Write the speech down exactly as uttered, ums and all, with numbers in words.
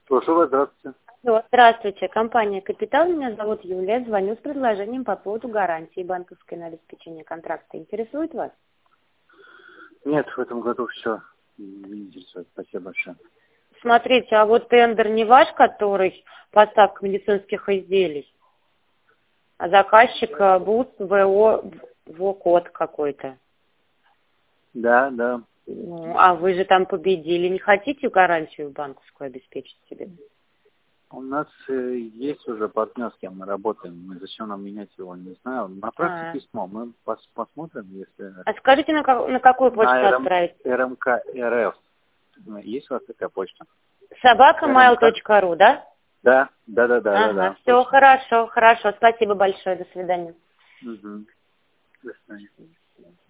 Слушаю вас, здравствуйте. Алло, здравствуйте, компания «Капитал». Меня зовут Юлия. Звоню с предложением по поводу гарантии банковской на обеспечение контракта. Интересует вас? Нет, в этом году все не интересует. Спасибо большое. Смотрите, а вот тендер не ваш, который поставка медицинских изделий, а заказчик э, БУС ВО, ВО-код какой-то. Да, да. Ну, а вы же там победили. Не хотите гарантию банковскую обеспечить себе? У нас э, есть уже партнер, с кем мы работаем. Мы зачем нам менять его, не знаю. Направьте А, письмо, мы пос- посмотрим, если... а скажите, на, как- на какую почту На РМ, отправить? РМК РФ. Есть у вас такая почта? собака майл РМК? точка ру, да? Да, да, да, да, да, Ага, да. все Точно. хорошо, хорошо. Спасибо большое. До свидания. Угу. До свидания.